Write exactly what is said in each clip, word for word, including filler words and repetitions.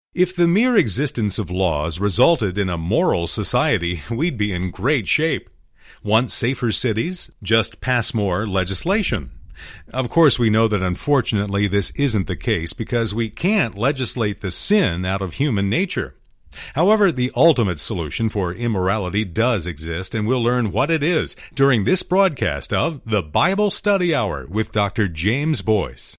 If the mere existence of laws resulted in a moral society, we'd be in great shape. Want safer cities? Just pass more legislation. Of course, we know that unfortunately this isn't the case because we can't legislate the sin out of human nature. However, the ultimate solution for immorality does exist, and we'll learn what it is during this broadcast of the Bible Study Hour with Doctor James Boyce.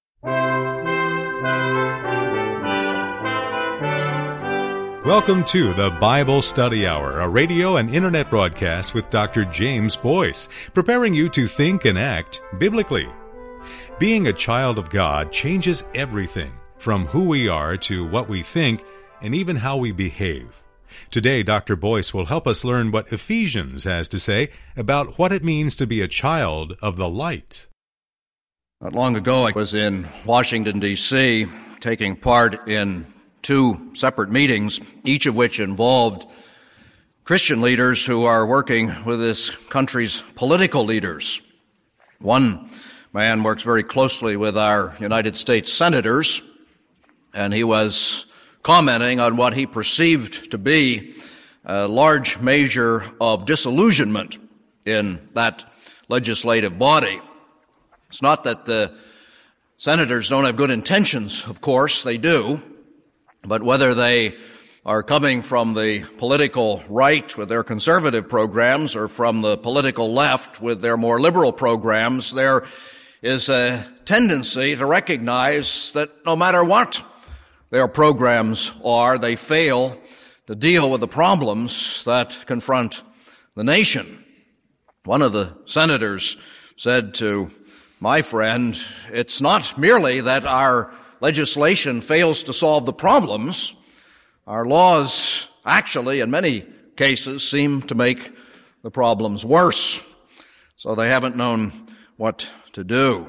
Welcome to the Bible Study Hour, a radio and internet broadcast with Doctor James Boyce, preparing you to think and act biblically. Being a child of God changes everything, from who we are to what we think, and even how we behave. Today, Doctor Boyce will help us learn what Ephesians has to say about what it means to be a child of the light. Not long ago, I was in Washington, D C, taking part in two separate meetings, each of which involved Christian leaders who are working with this country's political leaders. One man works very closely with our United States senators, and he was commenting on what he perceived to be a large measure of disillusionment in that legislative body. It's not that the senators don't have good intentions, of course, they do. But whether they are coming from the political right with their conservative programs or from the political left with their more liberal programs, there is a tendency to recognize that no matter what their programs are, they fail to deal with the problems that confront the nation. One of the senators said to my friend, it's not merely that our legislation fails to solve the problems. Our laws actually, in many cases, seem to make the problems worse. So they haven't known what to do.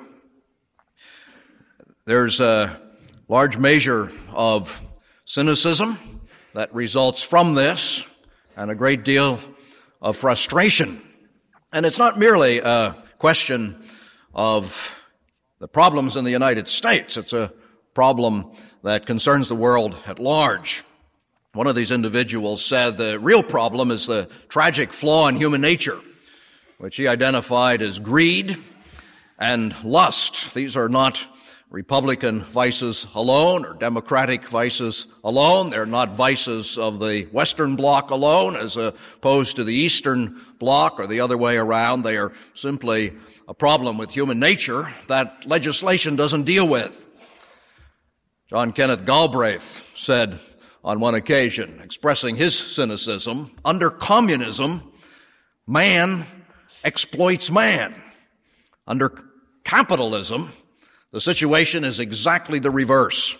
There's a large measure of cynicism that results from this and a great deal of frustration. And it's not merely a question of the problems in the United States. It's a problem that concerns the world at large. One of these individuals said the real problem is the tragic flaw in human nature, which he identified as greed and lust. These are not Republican vices alone or Democratic vices alone. They're not vices of the Western Bloc alone as opposed to the Eastern Bloc or the other way around. They are simply a problem with human nature that legislation doesn't deal with. John Kenneth Galbraith said on one occasion, expressing his cynicism, under communism, man exploits man. Under capitalism, the situation is exactly the reverse.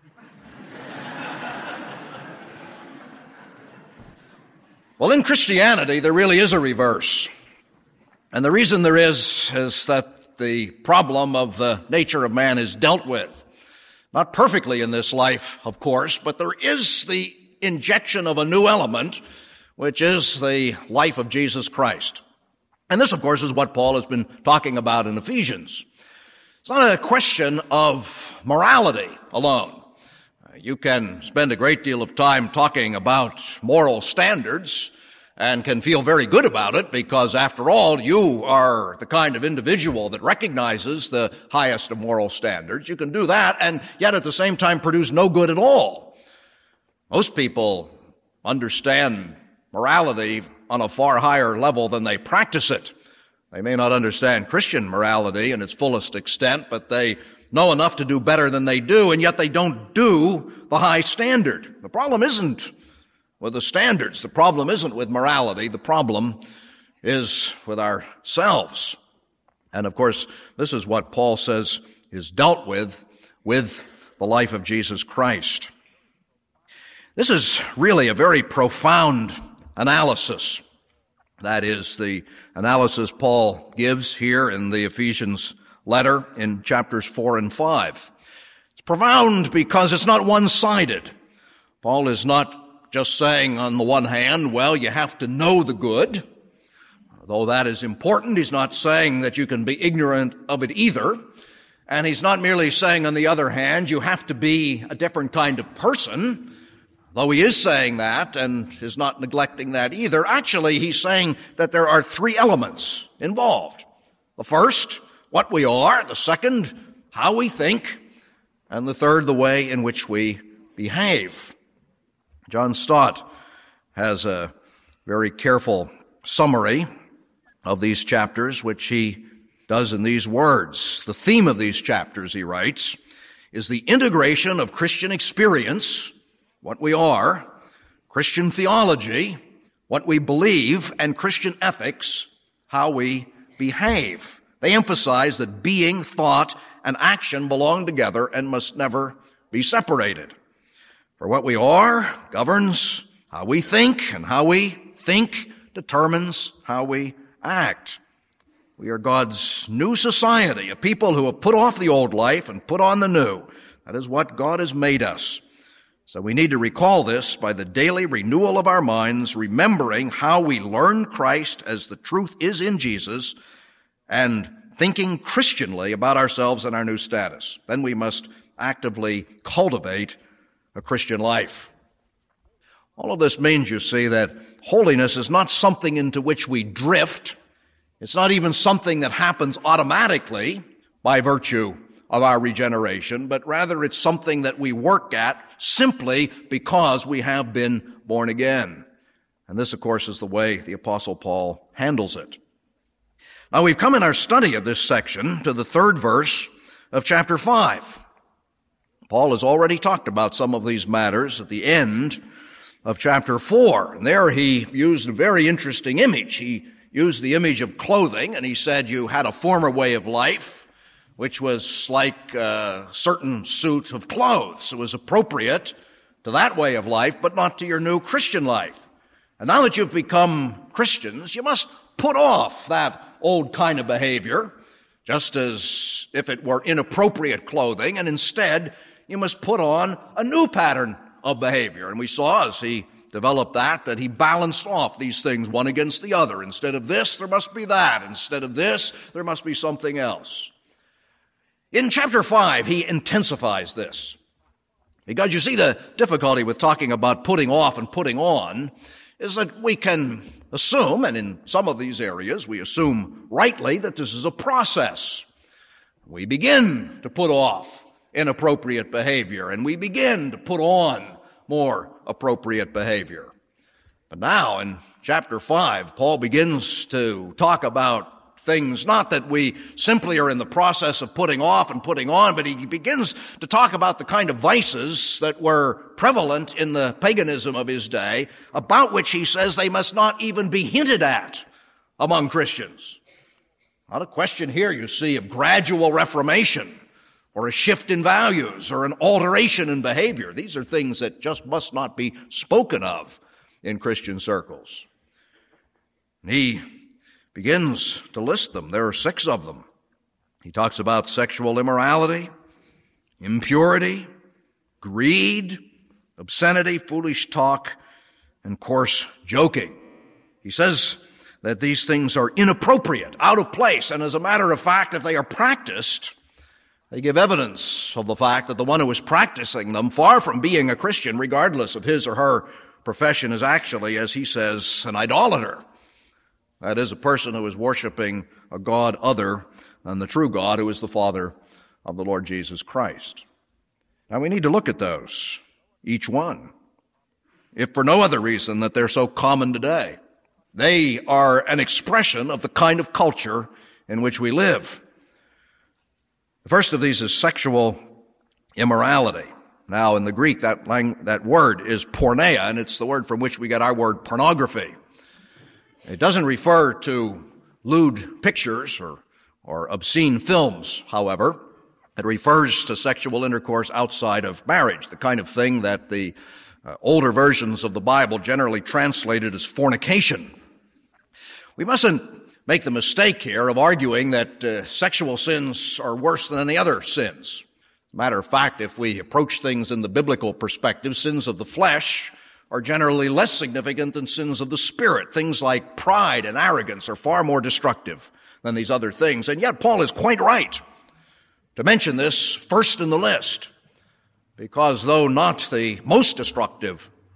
Well, in Christianity, there really is a reverse. And the reason there is, is that the problem of the nature of man is dealt with. Not perfectly in this life, of course, but there is the injection of a new element, which is the life of Jesus Christ. And this, of course, is what Paul has been talking about in Ephesians. It's not a question of morality alone. You can spend a great deal of time talking about moral standards and can feel very good about it because, after all, you are the kind of individual that recognizes the highest of moral standards. You can do that and yet at the same time produce no good at all. Most people understand morality on a far higher level than they practice it. They may not understand Christian morality in its fullest extent, but they know enough to do better than they do, and yet they don't do the high standard. The problem isn't with the standards. The problem isn't with morality. The problem is with ourselves. And of course, this is what Paul says is dealt with, with the life of Jesus Christ. This is really a very profound analysis. That is the analysis Paul gives here in the Ephesians letter in chapters four and five. It's profound because it's not one-sided. Paul is not just saying on the one hand, well, you have to know the good. Though that is important, he's not saying that you can be ignorant of it either. And he's not merely saying, on the other hand, you have to be a different kind of person. Though he is saying that and is not neglecting that either, actually he's saying that there are three elements involved. The first, what we are. The second, how we think. And the third, the way in which we behave. John Stott has a very careful summary of these chapters, which he does in these words. The theme of these chapters, he writes, is the integration of Christian experience, what we are, Christian theology, what we believe, and Christian ethics, how we behave. They emphasize that being, thought, and action belong together and must never be separated. For what we are governs how we think, and how we think determines how we act. We are God's new society, a people who have put off the old life and put on the new. That is what God has made us. So we need to recall this by the daily renewal of our minds, remembering how we learned Christ as the truth is in Jesus, and thinking Christianly about ourselves and our new status. Then we must actively cultivate a Christian life. All of this means, you see, that holiness is not something into which we drift. It's not even something that happens automatically by virtue of our regeneration, but rather it's something that we work at simply because we have been born again. And this, of course, is the way the Apostle Paul handles it. Now, we've come in our study of this section to the third verse of chapter five. Paul has already talked about some of these matters at the end of chapter four. And there he used a very interesting image. He used the image of clothing, and he said you had a former way of life, which was like a certain suit of clothes. It was appropriate to that way of life, but not to your new Christian life. And now that you've become Christians, you must put off that old kind of behavior, just as if it were inappropriate clothing, and instead you must put on a new pattern of behavior. And we saw as he developed that, that he balanced off these things one against the other. Instead of this, there must be that. Instead of this, there must be something else. In chapter five, he intensifies this. Because you see, the difficulty with talking about putting off and putting on is that we can assume, and in some of these areas we assume rightly, that this is a process. We begin to put off inappropriate behavior, and we begin to put on more appropriate behavior. But now in chapter five, Paul begins to talk about things, not that we simply are in the process of putting off and putting on, but he begins to talk about the kind of vices that were prevalent in the paganism of his day, about which he says they must not even be hinted at among Christians. Not a question here, you see, of gradual reformation or a shift in values or an alteration in behavior. These are things that just must not be spoken of in Christian circles. And he begins to list them. There are six of them. He talks about sexual immorality, impurity, greed, obscenity, foolish talk, and coarse joking. He says that these things are inappropriate, out of place, and as a matter of fact, if they are practiced, they give evidence of the fact that the one who is practicing them, far from being a Christian, regardless of his or her profession, is actually, as he says, an idolater. That is, a person who is worshiping a God other than the true God, who is the Father of the Lord Jesus Christ. Now we need to look at those, each one, if for no other reason that they're so common today. They are an expression of the kind of culture in which we live. The first of these is sexual immorality. Now, in the Greek, that lang- that word is porneia, and it's the word from which we get our word pornography. It doesn't refer to lewd pictures or, or obscene films, however. It refers to sexual intercourse outside of marriage, the kind of thing that the uh, older versions of the Bible generally translated as fornication. We mustn't make the mistake here of arguing that uh, sexual sins are worse than any other sins. Matter of fact, if we approach things in the biblical perspective, sins of the flesh are generally less significant than sins of the spirit. Things like pride and arrogance are far more destructive than these other things. And yet Paul is quite right to mention this first in the list, because though not the most destructive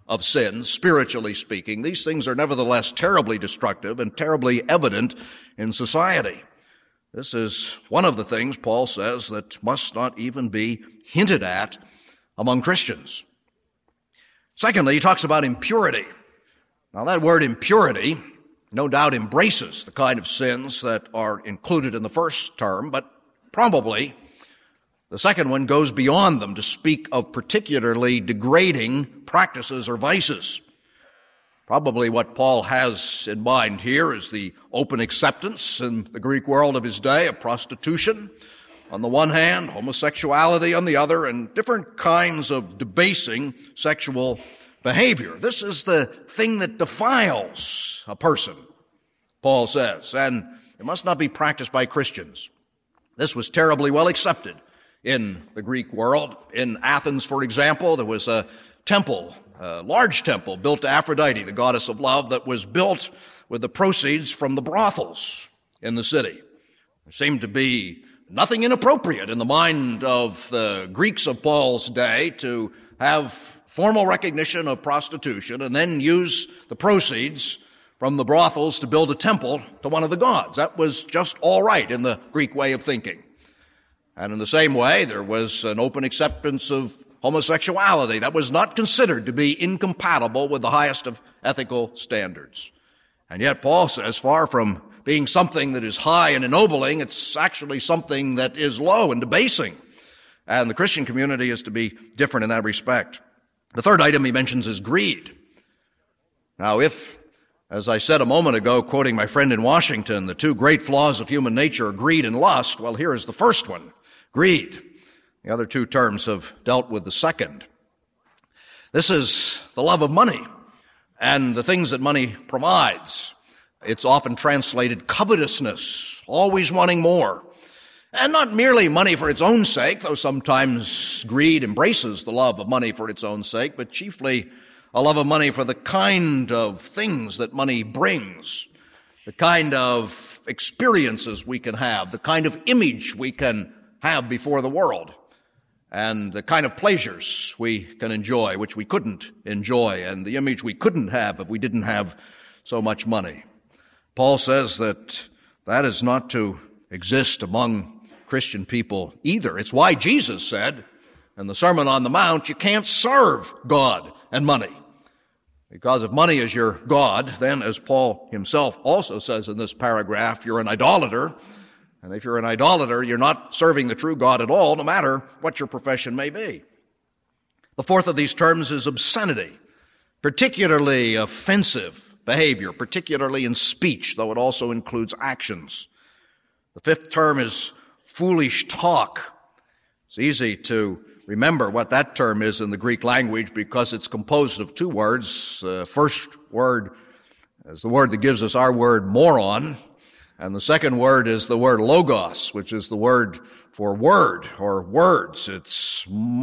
of sins, spiritually speaking. These things are nevertheless terribly destructive and terribly evident in society. This is one of the things, Paul says, that must not even be hinted at among Christians. Secondly, he talks about impurity. Now, that word impurity no doubt embraces the kind of sins that are included in the first term, but probably the second one goes beyond them to speak of particularly degrading practices or vices. Probably what Paul has in mind here is the open acceptance in the Greek world of his day of prostitution on the one hand, homosexuality on the other, and different kinds of debasing sexual behavior. This is the thing that defiles a person, Paul says, and it must not be practiced by Christians. This was terribly well accepted in the Greek world. In Athens, for example, there was a temple, a large temple built to Aphrodite, the goddess of love, that was built with the proceeds from the brothels in the city. There seemed to be nothing inappropriate in the mind of the Greeks of Paul's day to have formal recognition of prostitution and then use the proceeds from the brothels to build a temple to one of the gods. That was just all right in the Greek way of thinking. And in the same way, there was an open acceptance of homosexuality that was not considered to be incompatible with the highest of ethical standards. And yet Paul says, far from being something that is high and ennobling, it's actually something that is low and debasing. And the Christian community is to be different in that respect. The third item he mentions is greed. Now, if, as I said a moment ago, quoting my friend in Washington, the two great flaws of human nature are greed and lust, well, here is the first one, greed. The other two terms have dealt with the second. This is the love of money and the things that money provides. It's often translated covetousness, always wanting more. And not merely money for its own sake, though sometimes greed embraces the love of money for its own sake, but chiefly a love of money for the kind of things that money brings, the kind of experiences we can have, the kind of image we can have before the world, and the kind of pleasures we can enjoy, which we couldn't enjoy, and the image we couldn't have if we didn't have so much money. Paul says that that is not to exist among Christian people either. It's why Jesus said in the Sermon on the Mount, you can't serve God and money. Because if money is your God, then, as Paul himself also says in this paragraph, you're an idolater. And if you're an idolater, you're not serving the true God at all, no matter what your profession may be. The fourth of these terms is obscenity, particularly offensive behavior, particularly in speech, though it also includes actions. The fifth term is foolish talk. It's easy to remember what that term is in the Greek language because it's composed of two words. The first word is the word that gives us our word moron, and the second word is the word logos, which is the word for word or words. It's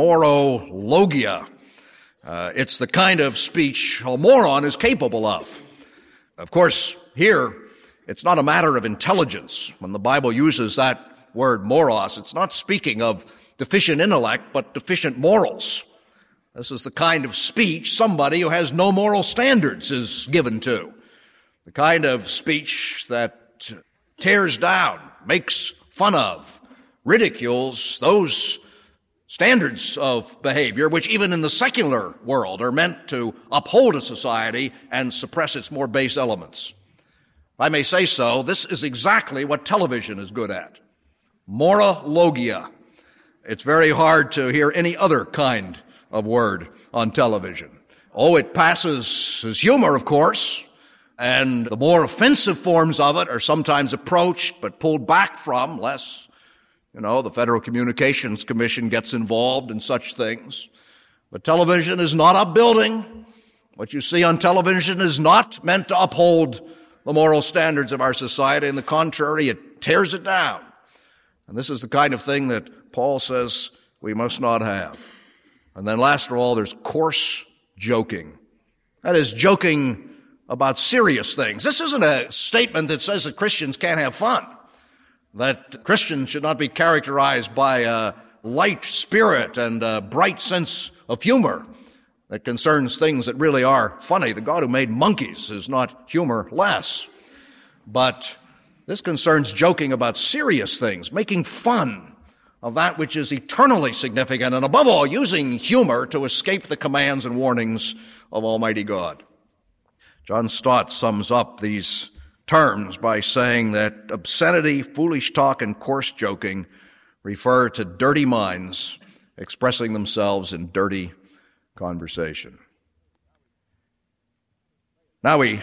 morologia. Uh, it's the kind of speech a moron is capable of. Of course, here, it's not a matter of intelligence. When the Bible uses that word moros, it's not speaking of deficient intellect, but deficient morals. This is the kind of speech somebody who has no moral standards is given to. The kind of speech that tears down, makes fun of, ridicules those standards of behavior which even in the secular world are meant to uphold a society and suppress its more base elements. If I may say so, this is exactly what television is good at. Morologia. It's very hard to hear any other kind of word on television. Oh, it passes as humor, of course, and the more offensive forms of it are sometimes approached but pulled back from, less, you know, the Federal Communications Commission gets involved in such things. But television is not upbuilding. What you see on television is not meant to uphold the moral standards of our society. On the contrary, it tears it down. And this is the kind of thing that Paul says we must not have. And then last of all, there's coarse joking. That is, joking about serious things. This isn't a statement that says that Christians can't have fun, that Christians should not be characterized by a light spirit and a bright sense of humor. that concerns things that really are funny. The God who made monkeys is not humorless. But this concerns joking about serious things, making fun of that which is eternally significant, and above all, using humor to escape the commands and warnings of Almighty God. John Stott sums up these terms by saying that obscenity, foolish talk, and coarse joking refer to dirty minds expressing themselves in dirty conversation. Now we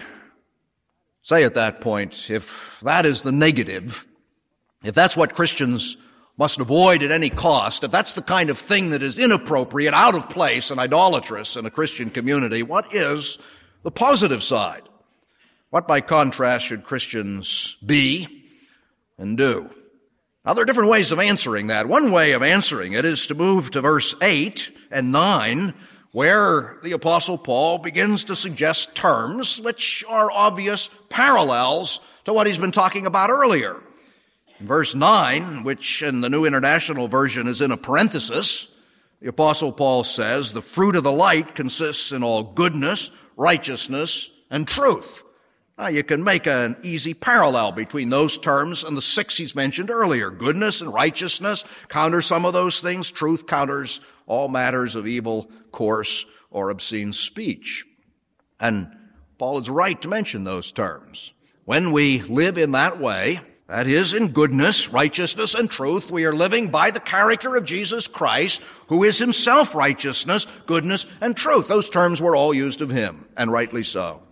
say at that point, if that is the negative, if that's what Christians must avoid at any cost, if that's the kind of thing that is inappropriate, out of place, and idolatrous in a Christian community, what is the positive side? What, by contrast, should Christians be and do? Now, there are different ways of answering that. One way of answering it is to move to verse eight and nine, where the Apostle Paul begins to suggest terms which are obvious parallels to what he's been talking about earlier. In verse nine, which in the New International Version is in a parenthesis, the Apostle Paul says, the fruit of the light consists in all goodness, righteousness, and truth. Now, you can make an easy parallel between those terms and the six he's mentioned earlier. Goodness and righteousness counter some of those things. Truth counters all matters of evil, coarse, or obscene speech. And Paul is right to mention those terms. When we live in that way, that is, in goodness, righteousness, and truth, we are living by the character of Jesus Christ, who is himself righteousness, goodness, and truth. Those terms were all used of him, and rightly so.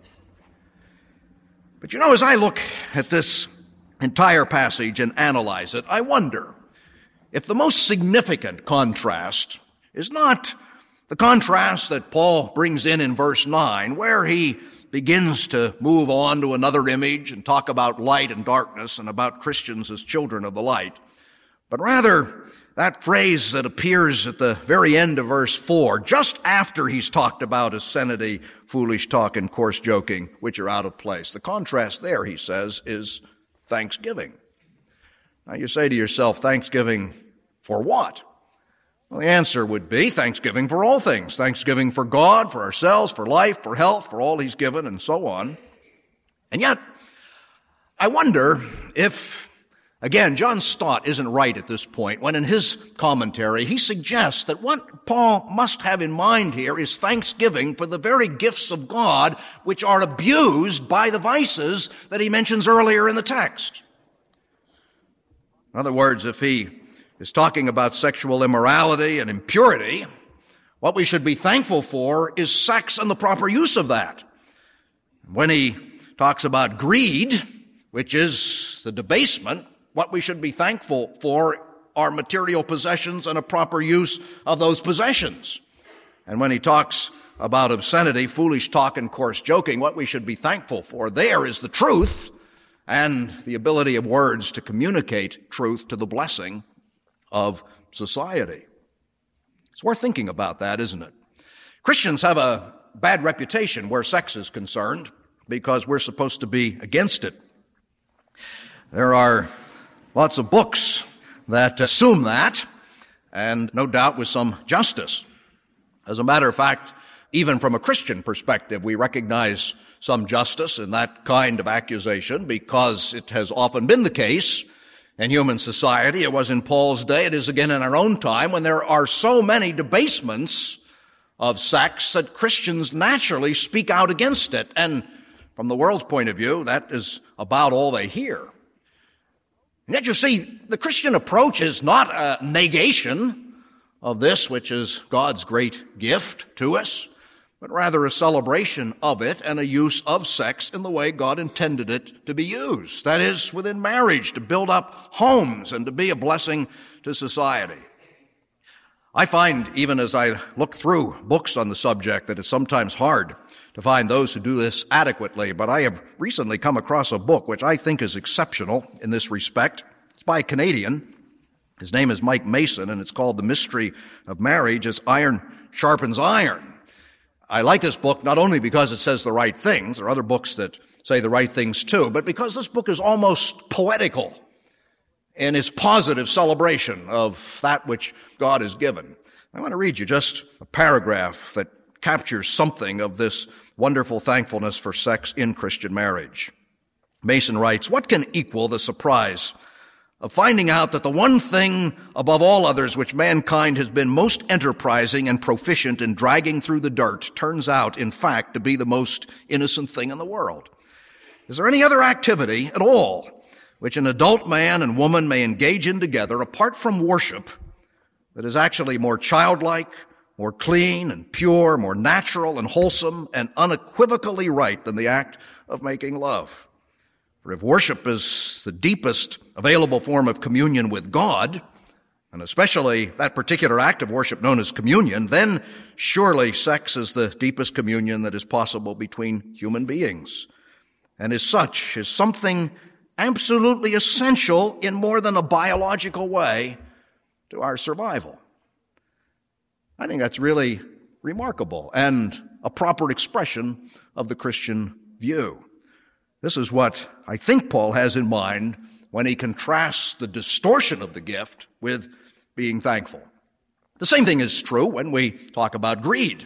But you know, as I look at this entire passage and analyze it, I wonder if the most significant contrast is not the contrast that Paul brings in in verse nine, where he begins to move on to another image and talk about light and darkness and about Christians as children of the light, but rather that phrase that appears at the very end of verse four, just after he's talked about obscenity, foolish talk, and coarse joking, which are out of place. The contrast there, he says, is thanksgiving. Now you say to yourself, thanksgiving for what? Well, the answer would be thanksgiving for all things. Thanksgiving for God, for ourselves, for life, for health, for all he's given, and so on. And yet, I wonder if, again, John Stott isn't right at this point when in his commentary he suggests that what Paul must have in mind here is thanksgiving for the very gifts of God which are abused by the vices that he mentions earlier in the text. In other words, if he is talking about sexual immorality and impurity, what we should be thankful for is sex and the proper use of that. When he talks about greed, which is the debasement, what we should be thankful for are material possessions and a proper use of those possessions. And when he talks about obscenity, foolish talk, and coarse joking, what we should be thankful for there is the truth and the ability of words to communicate truth to the blessing of society. It's worth thinking about that, isn't it? Christians have a bad reputation where sex is concerned because we're supposed to be against it. There are lots of books that assume that, and no doubt with some justice. As a matter of fact, even from a Christian perspective, we recognize some justice in that kind of accusation because it has often been the case in human society. It was in Paul's day, it is again in our own time, when there are so many debasements of sex that Christians naturally speak out against it. And from the world's point of view, that is about all they hear. And yet you see, the Christian approach is not a negation of this, which is God's great gift to us, but rather a celebration of it and a use of sex in the way God intended it to be used. That is, within marriage, to build up homes and to be a blessing to society. I find, even as I look through books on the subject, that it's sometimes hard to find those who do this adequately, but I have recently come across a book which I think is exceptional in this respect. It's by a Canadian. His name is Mike Mason, and it's called The Mystery of Marriage as Iron Sharpens Iron. I like this book not only because it says the right things, there are other books that say the right things too, but because this book is almost poetical in its positive celebration of that which God has given. I want to read you just a paragraph that captures something of this wonderful thankfulness for sex in Christian marriage. Mason writes, "What can equal the surprise of finding out that the one thing above all others which mankind has been most enterprising and proficient in dragging through the dirt turns out, in fact, to be the most innocent thing in the world? Is there any other activity at all which an adult man and woman may engage in together apart from worship that is actually more childlike, more clean and pure, more natural and wholesome and unequivocally right than the act of making love? For if worship is the deepest available form of communion with God, and especially that particular act of worship known as communion, then surely sex is the deepest communion that is possible between human beings, and as such is something absolutely essential in more than a biological way to our survival." I think that's really remarkable and a proper expression of the Christian view. This is what I think Paul has in mind when he contrasts the distortion of the gift with being thankful. The same thing is true when we talk about greed.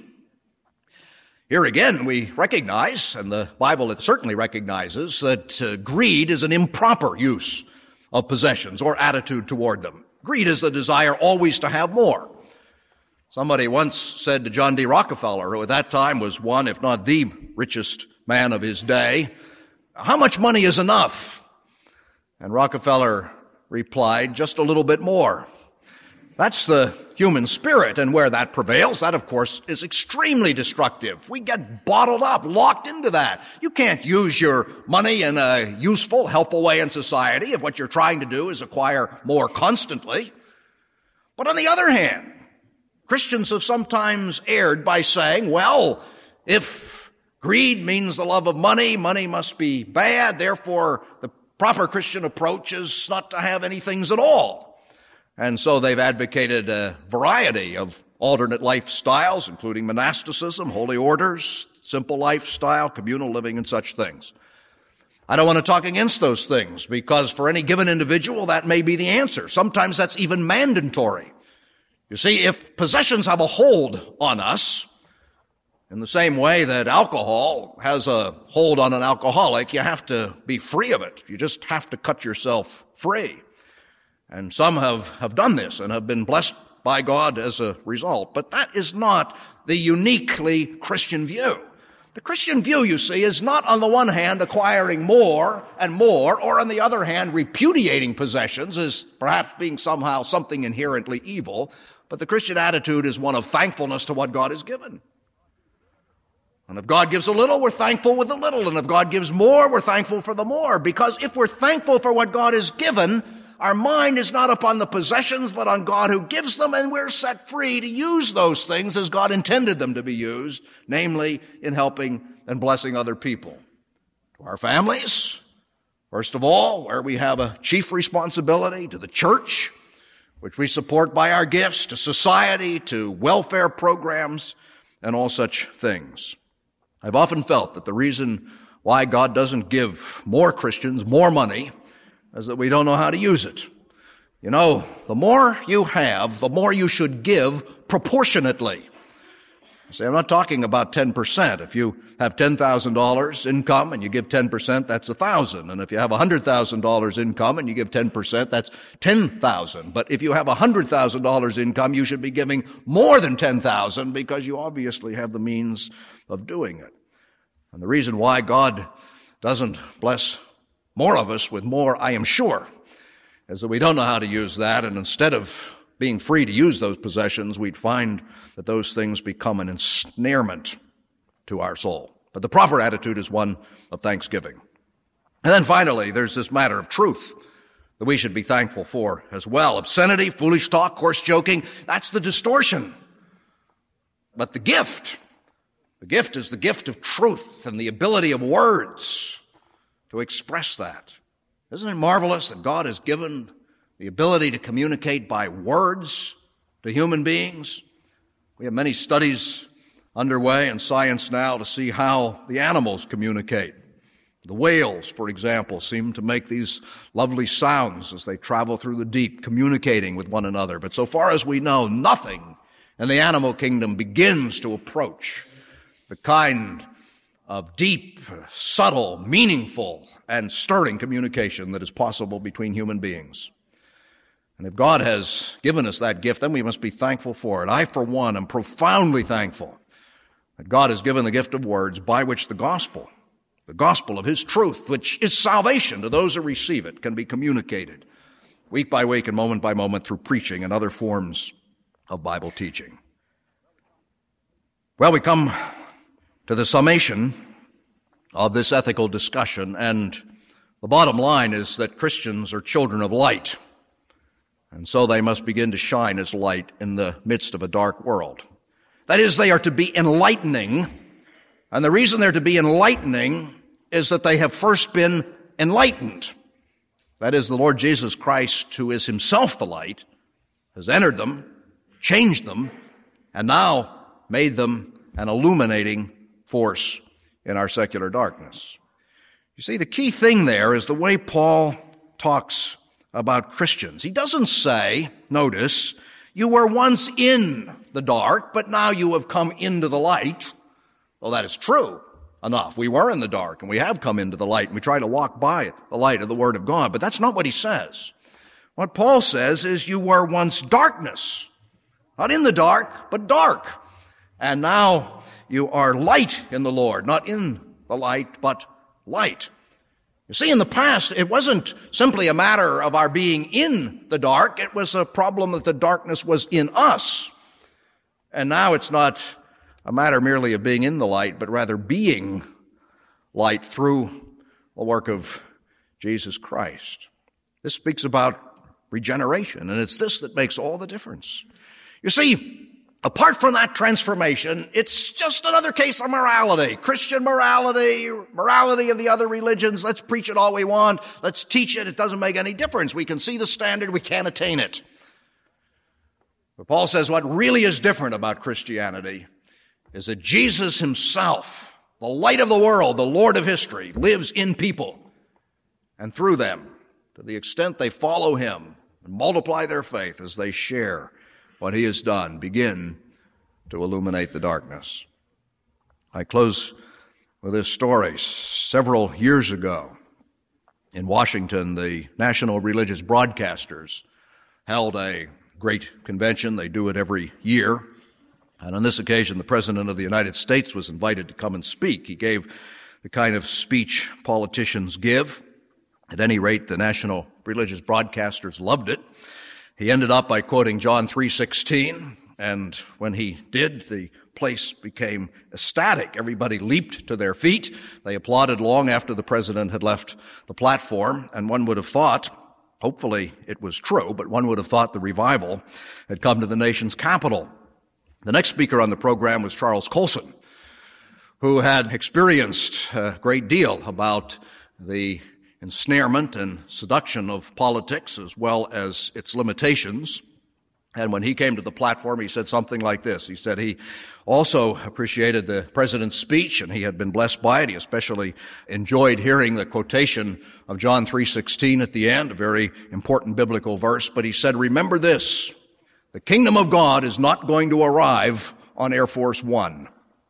Here again, we recognize, and the Bible certainly recognizes, that uh, greed is an improper use of possessions or attitude toward them. Greed is the desire always to have more. Somebody once said to John D. Rockefeller, who at that time was one, if not the richest man of his day, "How much money is enough?" And Rockefeller replied, "Just a little bit more." That's the human spirit, and where that prevails, that of course is extremely destructive. We get bottled up, locked into that. You can't use your money in a useful, helpful way in society if what you're trying to do is acquire more constantly. But on the other hand, Christians have sometimes erred by saying, well, if greed means the love of money, money must be bad, therefore the proper Christian approach is not to have any things at all. And so they've advocated a variety of alternate lifestyles, including monasticism, holy orders, simple lifestyle, communal living, and such things. I don't want to talk against those things, because for any given individual, that may be the answer. Sometimes that's even mandatory. You see, if possessions have a hold on us, in the same way that alcohol has a hold on an alcoholic, you have to be free of it. You just have to cut yourself free. And some have, have done this and have been blessed by God as a result. But that is not the uniquely Christian view. The Christian view, you see, is not on the one hand acquiring more and more, or on the other hand repudiating possessions as perhaps being somehow something inherently evil. But the Christian attitude is one of thankfulness to what God has given. And if God gives a little, we're thankful with the little. And if God gives more, we're thankful for the more. Because if we're thankful for what God has given, our mind is not upon the possessions, but on God who gives them, and we're set free to use those things as God intended them to be used, namely in helping and blessing other people. To our families, first of all, where we have a chief responsibility, to the church, which we support by our gifts, to society, to welfare programs, and all such things. I've often felt that the reason why God doesn't give more Christians more money is that we don't know how to use it. You know, the more you have, the more you should give proportionately. See, I'm not talking about ten percent. If you have ten thousand dollars income and you give ten percent, that's one thousand dollars. And if you have one hundred thousand dollars income and you give ten percent, that's ten thousand dollars. But if you have one hundred thousand dollars income, you should be giving more than ten thousand dollars because you obviously have the means of doing it. And the reason why God doesn't bless more of us with more, I am sure, is that we don't know how to use that, and instead of being free to use those possessions, we'd find that those things become an ensnarement to our soul. But the proper attitude is one of thanksgiving. And then finally, there's this matter of truth that we should be thankful for as well. Obscenity, foolish talk, coarse joking, that's the distortion. But the gift, the gift is the gift of truth and the ability of words to express that. Isn't it marvelous that God has given the ability to communicate by words to human beings? We have many studies underway in science now to see how the animals communicate. The whales, for example, seem to make these lovely sounds as they travel through the deep, communicating with one another. But so far as we know, nothing and the animal kingdom begins to approach the kind of deep, subtle, meaningful, and stirring communication that is possible between human beings. And if God has given us that gift, then we must be thankful for it. I, for one, am profoundly thankful that God has given the gift of words by which the gospel, the gospel of His truth, which is salvation to those who receive it, can be communicated week by week and moment by moment through preaching and other forms of Bible teaching. Well, we come to the summation of this ethical discussion, and the bottom line is that Christians are children of light, and so they must begin to shine as light in the midst of a dark world. That is, they are to be enlightening, and the reason they're to be enlightening is that they have first been enlightened. That is, the Lord Jesus Christ, who is Himself the light, has entered them, changed them, and now made them an illuminating force in our secular darkness. You see, the key thing there is the way Paul talks about Christians. He doesn't say, notice, you were once in the dark, but now you have come into the light. Well, that is true enough. We were in the dark, and we have come into the light, and we try to walk by the light of the Word of God, but that's not what he says. What Paul says is you were once darkness, not in the dark, but dark. And now you are light in the Lord, not in the light, but light. You see, in the past, it wasn't simply a matter of our being in the dark. It was a problem that the darkness was in us. And now it's not a matter merely of being in the light, but rather being light through the work of Jesus Christ. This speaks about regeneration, and it's this that makes all the difference. You see, apart from that transformation, it's just another case of morality. Christian morality, morality of the other religions. Let's preach it all we want. Let's teach it. It doesn't make any difference. We can see the standard. We can't attain it. But Paul says what really is different about Christianity is that Jesus Himself, the light of the world, the Lord of history, lives in people. And through them, to the extent they follow Him and multiply their faith as they share what He has done, begin to illuminate the darkness. I close with this story. Several years ago in Washington, the National Religious Broadcasters held a great convention. They do it every year. And on this occasion, the President of the United States was invited to come and speak. He gave the kind of speech politicians give. At any rate, the National Religious Broadcasters loved it. He ended up by quoting John three sixteen, and when he did, the place became ecstatic. Everybody leaped to their feet. They applauded long after the president had left the platform, and one would have thought, hopefully it was true, but one would have thought the revival had come to the nation's capital. The next speaker on the program was Charles Colson, who had experienced a great deal about the ensnarement and seduction of politics as well as its limitations. And when he came to the platform, he said something like this. He said he also appreciated the president's speech, and he had been blessed by it. He especially enjoyed hearing the quotation of John three sixteen at the end, a very important biblical verse. But he said, remember this, the kingdom of God is not going to arrive on Air Force One.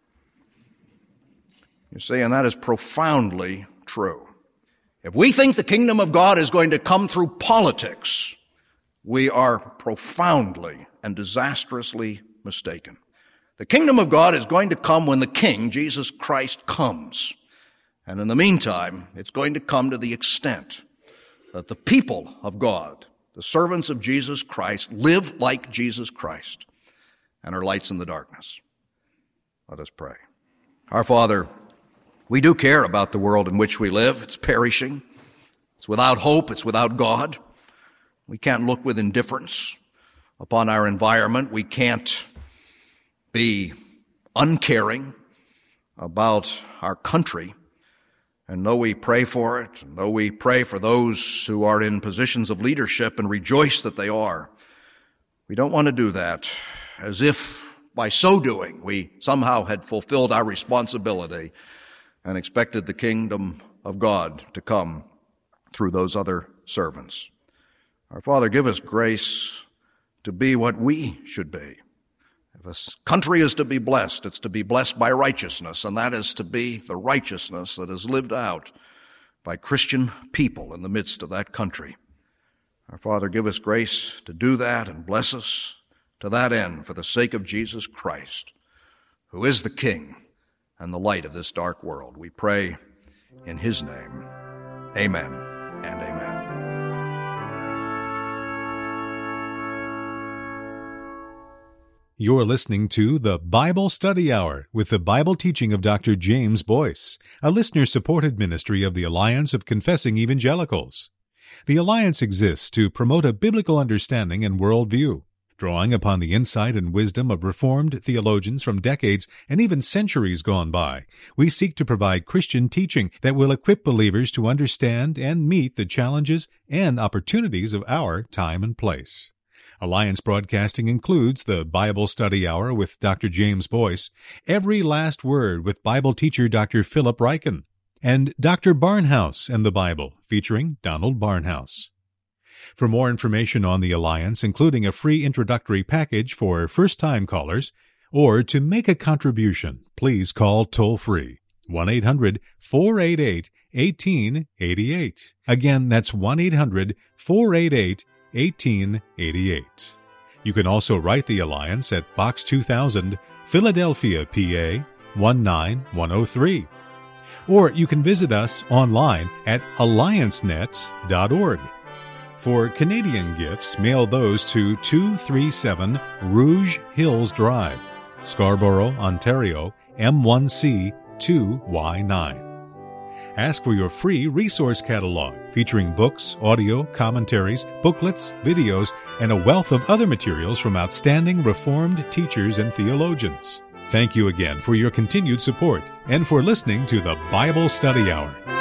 You see, and that is profoundly true. If we think the kingdom of God is going to come through politics, we are profoundly and disastrously mistaken. The kingdom of God is going to come when the King, Jesus Christ, comes. And in the meantime, it's going to come to the extent that the people of God, the servants of Jesus Christ, live like Jesus Christ and are lights in the darkness. Let us pray. Our Father, we do care about the world in which we live. It's perishing. It's without hope. It's without God. We can't look with indifference upon our environment. We can't be uncaring about our country. And though we pray for it, and though we pray for those who are in positions of leadership and rejoice that they are, we don't want to do that as if by so doing we somehow had fulfilled our responsibility and expected the kingdom of God to come through those other servants. Our Father, give us grace to be what we should be. If a country is to be blessed, it's to be blessed by righteousness, and that is to be the righteousness that is lived out by Christian people in the midst of that country. Our Father, give us grace to do that and bless us to that end for the sake of Jesus Christ, who is the King and the light of this dark world. We pray in His name. Amen and amen. You're listening to the Bible Study Hour with the Bible teaching of Doctor James Boyce, a listener-supported ministry of the Alliance of Confessing Evangelicals. The Alliance exists to promote a biblical understanding and worldview, drawing upon the insight and wisdom of Reformed theologians from decades and even centuries gone by. We seek to provide Christian teaching that will equip believers to understand and meet the challenges and opportunities of our time and place. Alliance Broadcasting includes the Bible Study Hour with Doctor James Boyce, Every Last Word with Bible teacher Doctor Philip Ryken, and Doctor Barnhouse and the Bible, featuring Donald Barnhouse. For more information on the Alliance, including a free introductory package for first-time callers, or to make a contribution, please call toll-free one eight hundred four eight eight one eight eight eight. Again, that's one eight hundred four eight eight eighteen eighty-eight. You can also write the Alliance at Box two thousand, Philadelphia, P A one nine one oh three. Or you can visit us online at alliance net dot org. For Canadian gifts, mail those to two thirty-seven Rouge Hills Drive, Scarborough, Ontario, M one C two Y nine. Ask for your free resource catalog featuring books, audio, commentaries, booklets, videos, and a wealth of other materials from outstanding Reformed teachers and theologians. Thank you again for your continued support and for listening to the Bible Study Hour.